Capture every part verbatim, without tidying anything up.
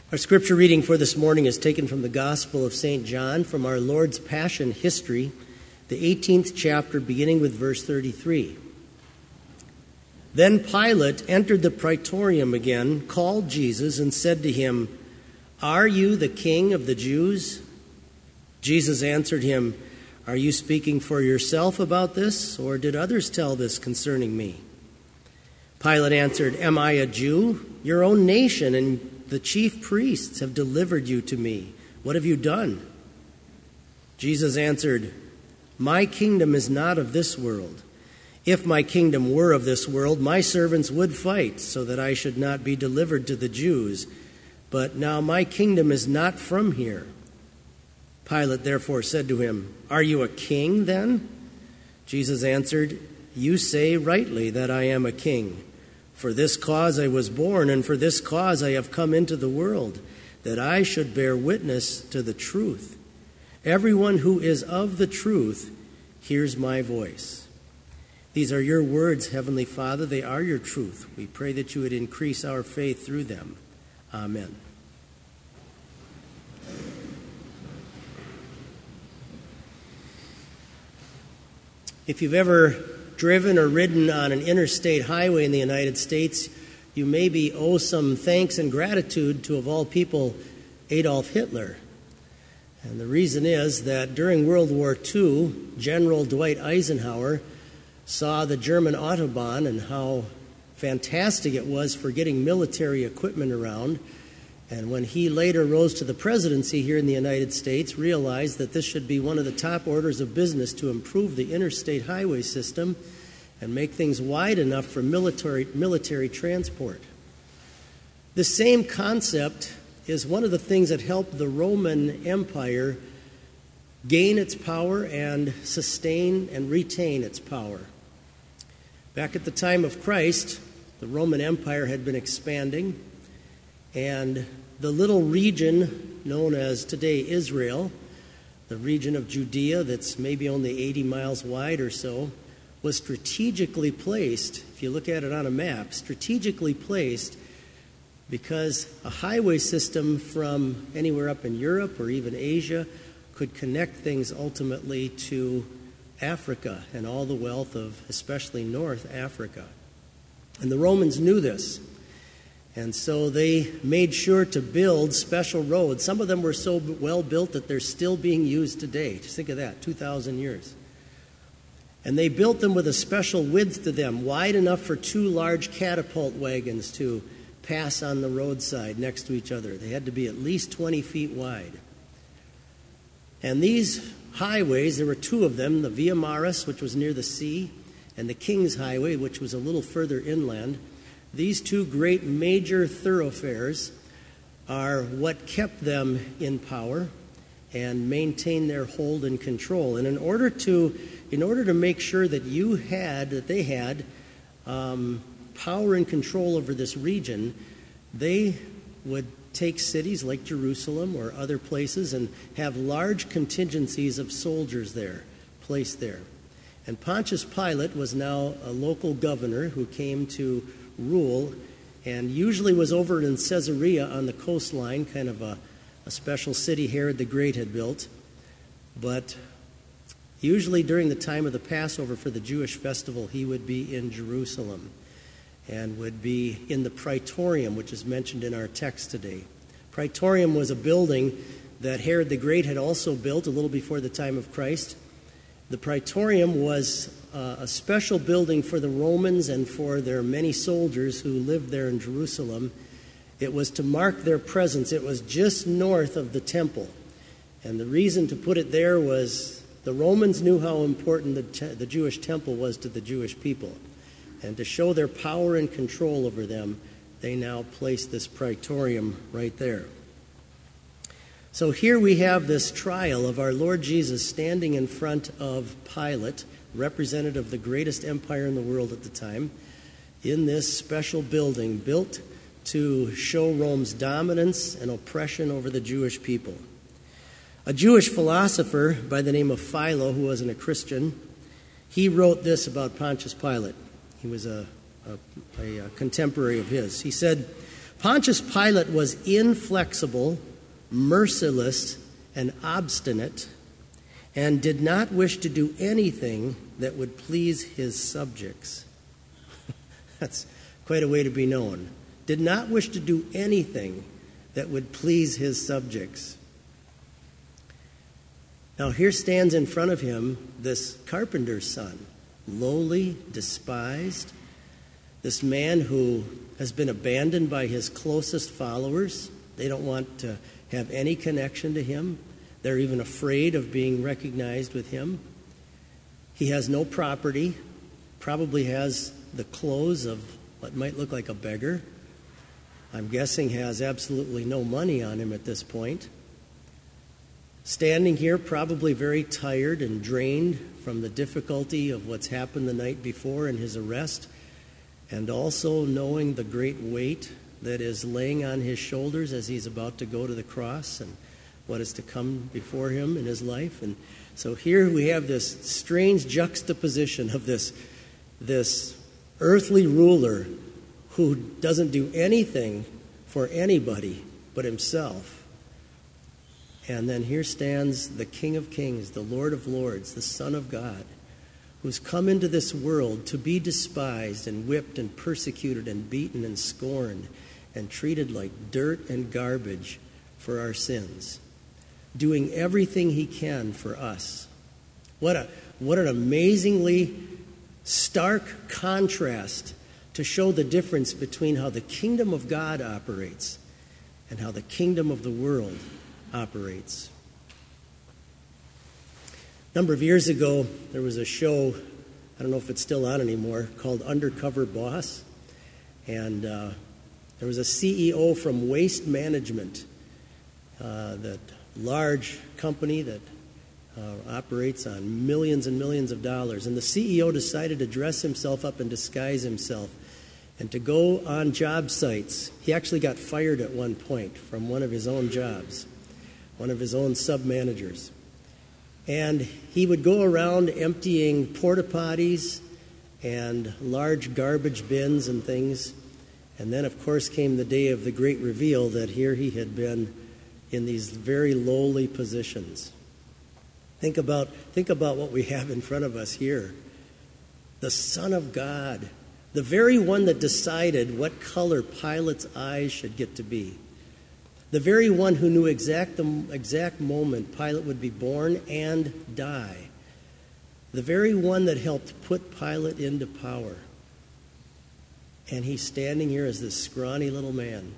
Our scripture reading for this morning is taken from the Gospel of Saint John, from our Lord's Passion history, the eighteenth chapter, beginning with verse thirty-three. Then Pilate entered the praetorium again, called Jesus, and said to him, "Are you the king of the Jews?" Jesus answered him, "Are you speaking for yourself about this, or did others tell this concerning me?" Pilate answered, "Am I a Jew? Your own nation and the chief priests have delivered you to me. What have you done?" Jesus answered, "My kingdom is not of this world. If my kingdom were of this world, my servants would fight so that I should not be delivered to the Jews. But now my kingdom is not from here." Pilate therefore said to him, "Are you a king then?" Jesus answered, "You say rightly that I am a king. For this cause I was born, and for this cause I have come into the world, that I should bear witness to the truth. Everyone who is of the truth hears my voice." These are your words, Heavenly Father. They are your truth. We pray that you would increase our faith through them. Amen. If you've ever driven or ridden on an interstate highway in the United States, you maybe owe some thanks and gratitude to, of all people, Adolf Hitler. And the reason is that during World War Two, General Dwight Eisenhower saw the German Autobahn and how fantastic it was for getting military equipment around. And when he later rose to the presidency here in the United States, realized that this should be one of the top orders of business to improve the interstate highway system and make things wide enough for military, military transport. The same concept is one of the things that helped the Roman Empire gain its power and sustain and retain its power. Back at the time of Christ, the Roman Empire had been expanding, and the little region known as today Israel, the region of Judea that's maybe only eighty miles wide or so, was strategically placed, if you look at it on a map, strategically placed because a highway system from anywhere up in Europe or even Asia could connect things ultimately to Africa and all the wealth of especially North Africa. And the Romans knew this. And so they made sure to build special roads. Some of them were so well built that they're still being used today. Just think of that, two thousand years. And they built them with a special width to them, wide enough for two large catapult wagons to pass on the roadside next to each other. They had to be at least twenty feet wide. And these highways, there were two of them, the Via Maris, which was near the sea, and the King's Highway, which was a little further inland. These two great major thoroughfares are what kept them in power and maintained their hold and control. And in order to, in order to make sure that you had, that they had um, power and control over this region, they would take cities like Jerusalem or other places and have large contingencies of soldiers there, placed there. And Pontius Pilate was now a local governor who came to rule, and usually was over in Caesarea on the coastline, kind of a, a special city Herod the Great had built. But usually during the time of the Passover for the Jewish festival, he would be in Jerusalem and would be in the Praetorium, which is mentioned in our text today. Praetorium was a building that Herod the Great had also built a little before the time of Christ. The Praetorium was uh, a special building for the Romans and for their many soldiers who lived there in Jerusalem. It was to mark their presence. It was just north of the temple. And the reason to put it there was the Romans knew how important the, te- the Jewish temple was to the Jewish people. And to show their power and control over them, they now placed this Praetorium right there. So here we have this trial of our Lord Jesus standing in front of Pilate, representative of the greatest empire in the world at the time, in this special building built to show Rome's dominance and oppression over the Jewish people. A Jewish philosopher by the name of Philo, who wasn't a Christian, he wrote this about Pontius Pilate. He was a, a, a contemporary of his. He said, Pontius Pilate was inflexible, merciless, and obstinate, and did not wish to do anything that would please his subjects. That's quite a way to be known. Did not wish to do anything that would please his subjects. Now here stands in front of him this carpenter's son, lowly, despised, this man who has been abandoned by his closest followers. They don't want to have any connection to him. They're even afraid of being recognized with him. He has no property, probably has the clothes of what might look like a beggar. I'm guessing has absolutely no money on him at this point. Standing here, probably very tired and drained from the difficulty of what's happened the night before in his arrest, and also knowing the great weight that is laying on his shoulders as he's about to go to the cross and what is to come before him in his life. And so here we have this strange juxtaposition of this, this earthly ruler who doesn't do anything for anybody but himself. And then here stands the King of Kings, the Lord of Lords, the Son of God, who's come into this world to be despised and whipped and persecuted and beaten and scorned and treated like dirt and garbage for our sins, doing everything he can for us. What a what an amazingly stark contrast to show the difference between how the kingdom of God operates and how the kingdom of the world operates. A number of years ago, there was a show, I don't know if it's still on anymore, called Undercover Boss. And uh, there was a C E O from Waste Management, uh, that large company that uh, operates on millions and millions of dollars. And the C E O decided to dress himself up and disguise himself and to go on job sites. He actually got fired at one point from one of his own jobs, one of his own sub-managers. And he would go around emptying porta potties and large garbage bins and things. And then, of course, came the day of the great reveal that here he had been in these very lowly positions. Think about, think about what we have in front of us here. The Son of God, the very one that decided what color Pilate's eyes should get to be. The very one who knew exact the exact moment Pilate would be born and die. The very one that helped put Pilate into power. And he's standing here as this scrawny little man,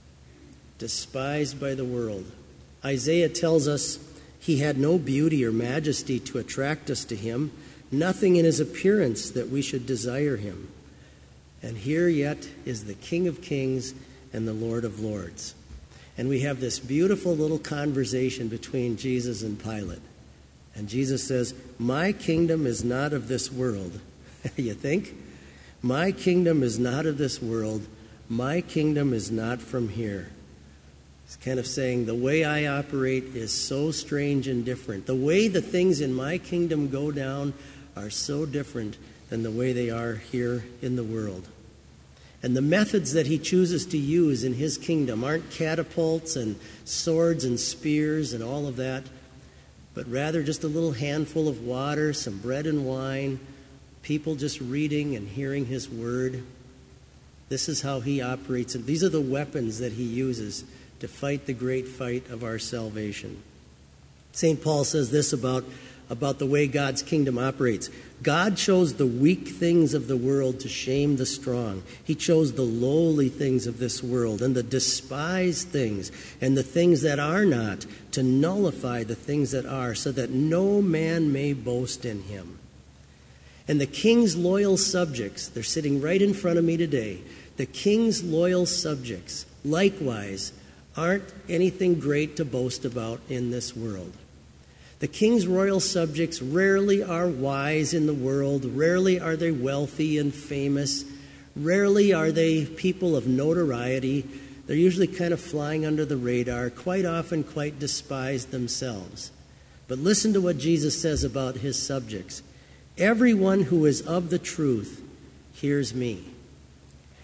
despised by the world. Isaiah tells us he had no beauty or majesty to attract us to him, nothing in his appearance that we should desire him. And here yet is the King of Kings and the Lord of Lords. And we have this beautiful little conversation between Jesus and Pilate. And Jesus says, "My kingdom is not of this world." You think? My kingdom is not of this world. My kingdom is not from here. It's kind of saying the way I operate is so strange and different. The way the things in my kingdom go down are so different than the way they are here in the world. And the methods that he chooses to use in his kingdom aren't catapults and swords and spears and all of that, but rather just a little handful of water, some bread and wine, people just reading and hearing his word. This is how he operates. And these are the weapons that he uses to fight the great fight of our salvation. Saint Paul says this about, about the way God's kingdom operates. God chose the weak things of the world to shame the strong. He chose the lowly things of this world and the despised things and the things that are not to nullify the things that are, so that no man may boast in him. And the king's loyal subjects, they're sitting right in front of me today. The king's loyal subjects, likewise, aren't anything great to boast about in this world. The king's royal subjects rarely are wise in the world. Rarely are they wealthy and famous. Rarely are they people of notoriety. They're usually kind of flying under the radar, quite often quite despised themselves. But listen to what Jesus says about his subjects. Everyone who is of the truth hears me.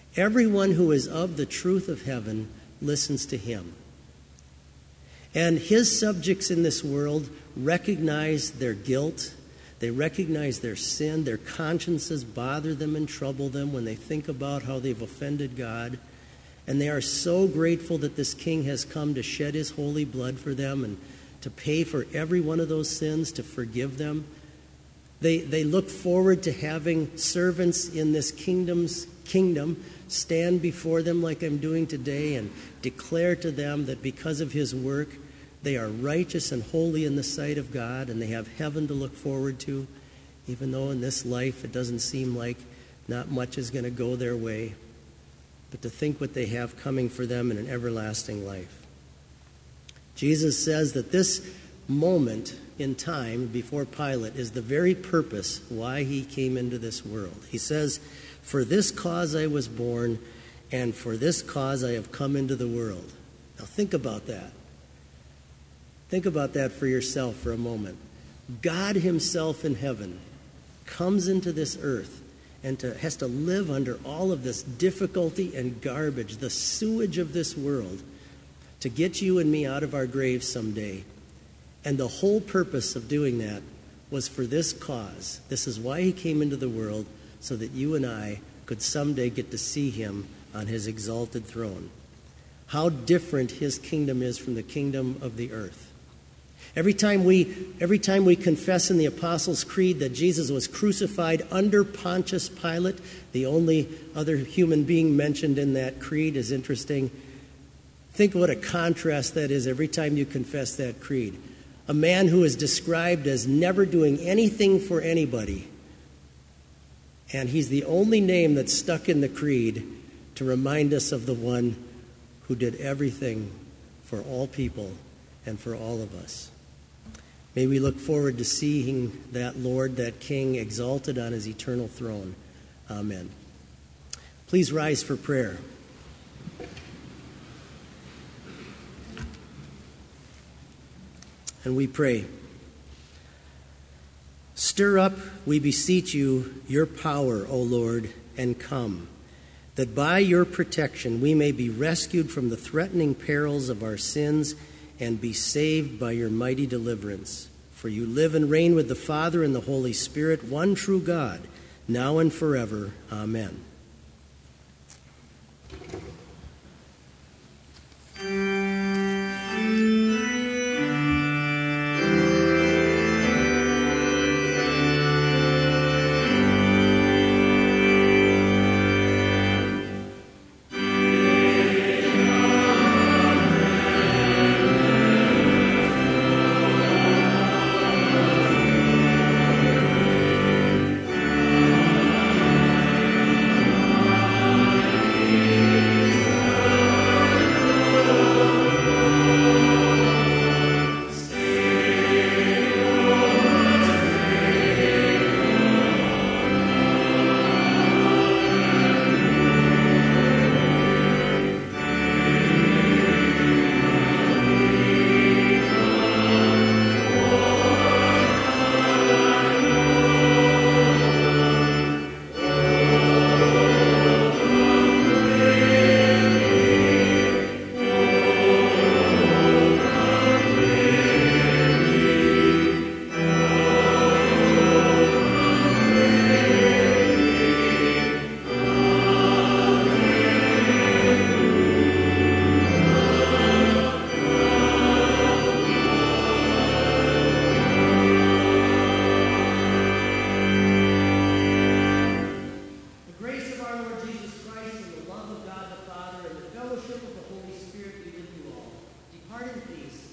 Everyone who is of the truth of heaven listens to him. And his subjects in this world recognize their guilt. They recognize their sin. Their consciences bother them and trouble them when they think about how they've offended God. And they are so grateful that this king has come to shed his holy blood for them and to pay for every one of those sins, to forgive them. They, they look forward to having servants in this kingdom's kingdom stand before them like I'm doing today and declare to them that because of his work, they are righteous and holy in the sight of God, and they have heaven to look forward to, even though in this life it doesn't seem like not much is going to go their way. But to think what they have coming for them in an everlasting life. Jesus says that this moment in time before Pilate is the very purpose why he came into this world. He says, "For this cause I was born, and for this cause I have come into the world." Now think about that. Think about that for yourself for a moment. God himself in heaven comes into this earth and to, has to live under all of this difficulty and garbage, the sewage of this world, to get you and me out of our graves someday. And the whole purpose of doing that was for this cause. This is why he came into the world, so that you and I could someday get to see him on his exalted throne. How different his kingdom is from the kingdom of the earth. Every time we, every time we confess in the Apostles' Creed that Jesus was crucified under Pontius Pilate, the only other human being mentioned in that creed is interesting. Think what a contrast that is every time you confess that creed. A man who is described as never doing anything for anybody. And he's the only name that's stuck in the creed to remind us of the one who did everything for all people and for all of us. May we look forward to seeing that Lord, that King, exalted on his eternal throne. Amen. Please rise for prayer. And we pray, "Stir up, we beseech you, your power, O Lord, and come, that by your protection we may be rescued from the threatening perils of our sins and be saved by your mighty deliverance. For you live and reign with the Father and the Holy Spirit, one true God, now and forever. Amen." Depart in peace.